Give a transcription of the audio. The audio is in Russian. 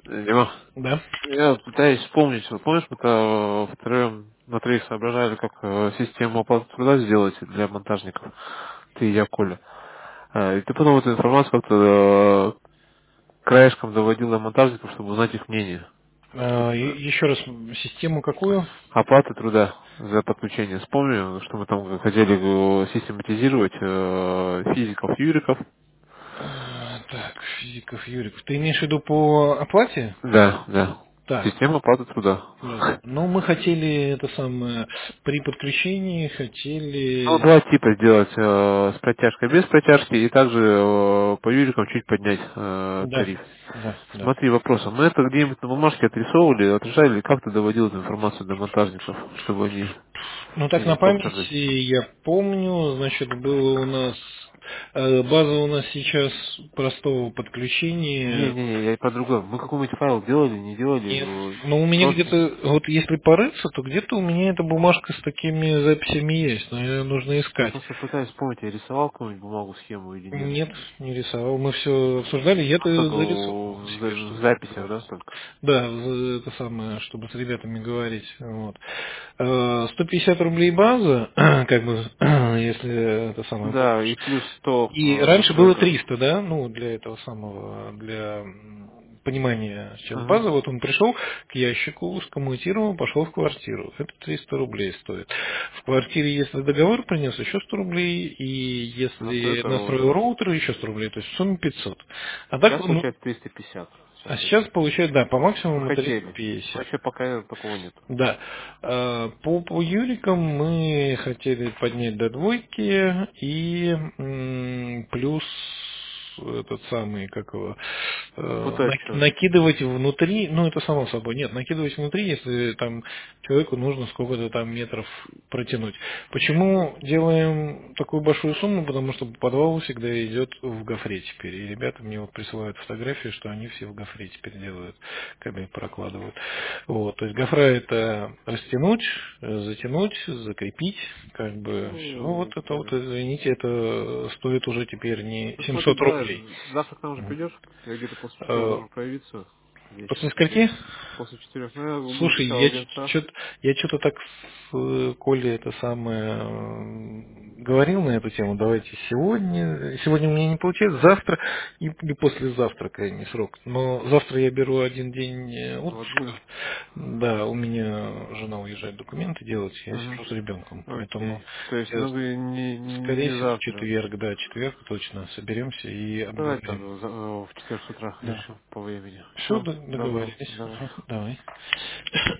Дима, Да. я вот пытаюсь вспомнить, вот помнишь, мы-то втроем на троих соображали, как систему оплаты труда сделать для монтажников, ты и я, Коля. И ты потом эту информацию как-то краешком доводил до монтажников, чтобы узнать их мнение. Еще раз, систему какую? Оплаты труда за подключение. Вспомню, что мы там хотели систематизировать физиков, юриков. Так, физиков, Юриков. Ты имеешь в виду по оплате? Да, да. Так, Система оплаты труда. ну мы хотели это самое, при подключении Ну, хотели... два типа сделать с протяжкой, без протяжки, и также по юрикам чуть поднять Да, тариф. да, да. Смотри, вопросом. Мы это где-нибудь на бумажке отрисовывали, отражали, или как ты доводил эту информацию до монтажников, чтобы они Ну так на не памяти поперлись? я помню, значит, было у нас... База у нас сейчас простого подключения. Не, я по-другому. Мы какой-нибудь файл делали, не делали, Нет. Но у меня просто где-то, вот если порыться, то где-то у меня эта бумажка с такими записями есть, но ее нужно я искать. просто пытаюсь вспомнить, я рисовал какую-нибудь бумагу, схему или нет. Нет, не рисовал. Мы все обсуждали, я-то Только зарисовал себе, в чтобы записях, да, пожалуйста. только. Да, это самое, чтобы с ребятами говорить. Вот. 150 рублей база, как бы, если это самое Да, и помнишь. плюс 100 И раньше было настройка. 300, да, ну, для этого самого, для понимания сейчас Ага. базы. Вот он пришел к ящику, скоммутировал, пошел в квартиру. Это 300 рублей стоит. В квартире, если договор принес, еще 100 рублей. И если Настройка настроил роутера. роутер, еще 100 рублей. То есть в сумме 500. А так, Сейчас ну, получается 350. а Сейчас сейчас это. получает, да, по Мы максимуму хотели. 350. Вообще пока такого нету. Да. По Юрикам мы хотели поднять до двойки и плюс этот самый, как его, Вот это что? накидывать внутри, ну это само собой, нет, накидывать внутри, если там человеку нужно сколько-то там метров протянуть. Почему делаем такую большую сумму? Потому что подвал всегда идет в гофре теперь. И ребята мне вот присылают фотографии, что они все в гофре теперь делают, кабель прокладывают. Вот, то есть гофра это растянуть, затянуть, закрепить, как бы все. Ну, Вот это вот, понял. извините, это стоит уже теперь не Ну смотри, 700 давай, рублей. завтра к нам уже Мгм. придешь? Я где-то после 4 Э, должен проявиться После вечером. скольки? После 4. Ну, я буду Слушай, сначала в Венцах. я что-то так с Колей это самое говорил на эту тему. Давайте сегодня. Сегодня у меня не получается, завтра или послезавтра крайний срок. Но завтра я беру один день В отпуска. отгул. Да, у меня жена уезжает документы делать, я Угу. сижу с ребенком. Поэтому Окей. То есть, я, ну, скорее не всего, в завтра. четверг точно соберемся и Давай обговорим. тогда в четверг с утра Да. решим по времени. Все, Все, добро, договорились. давай. Ага, давай.